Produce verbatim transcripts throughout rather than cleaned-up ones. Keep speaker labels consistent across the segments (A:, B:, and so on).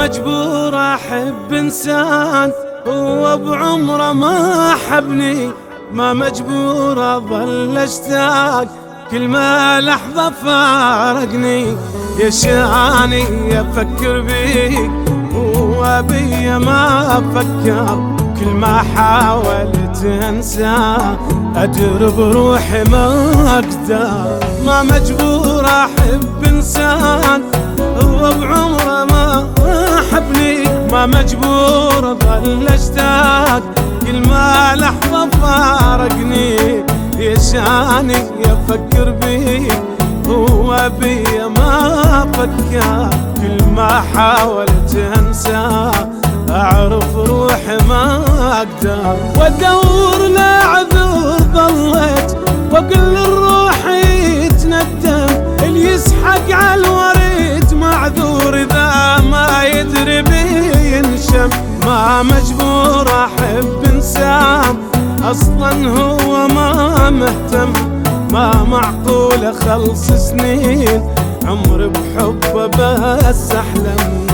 A: مجبور احب انسان هو بعمره ما حبني، ما مجبور اظل اشتاق كل ما لحظة فارقني. يشاني افكر بيك هو بي ما فكر، كل ما حاولت انساه ادر بروحي ما اقدر. ما مجبور احب انسان هو بعمره ما حبني، ما مجبور اظل اشتاق كل ما لحظة فارقني. يشاني يفكر بيك هو بي ما فكر، كل ما حاولت انساه اعرف روحي ما اقدر. وادور لعذر ظليت واقول الروح يتندم، اللي يسحق على الوريد معذور اذا ما يدري بي ينشم. ما مجبور احب انسان اصلا هو ما مهتم، ما معقول اخلص سنين عمري بحبه بس احلم.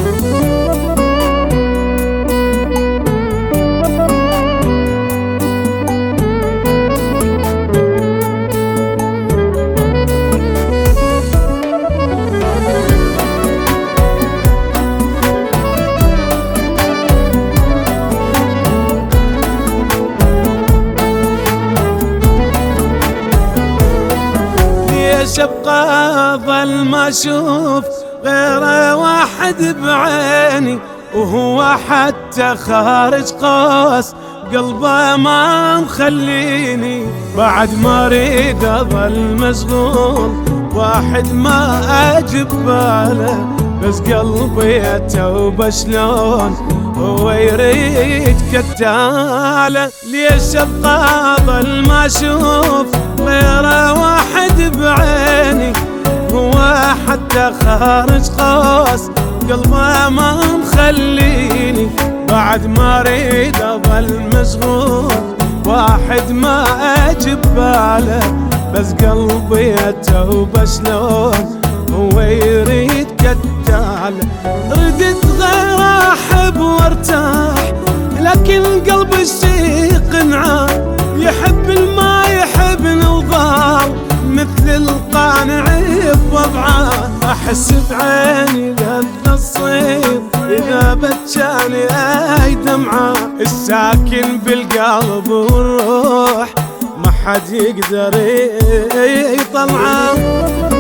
A: ليش ابقى ظل ما اشوف غير واحد بعيني، وهو حتى خارج قوس قلبه ما مخليني. بعد ما اريد اظل مشغول واحد ما اجب باله، بس قلبي اتوب شلون هو يريد كتاله. ليش ابقى ظل ما اشوف غير واحد بعيني، هو حتى خارج قوس قلبه ما مخليني. بعد ما اريد اظل مشغول واحد ما اجب باله، بس قلبي اتوب شلون هو يريد كتاله. ردت غير احب وارتاح لكن قلب الشيق نعام، يحب الما يحبني وظال مثل القانع بوضعه. احس بعيني لذة الصيف اذا بتجاني اي دمعه، الساكن بالقلب والروح ما حد يقدر يطلعه.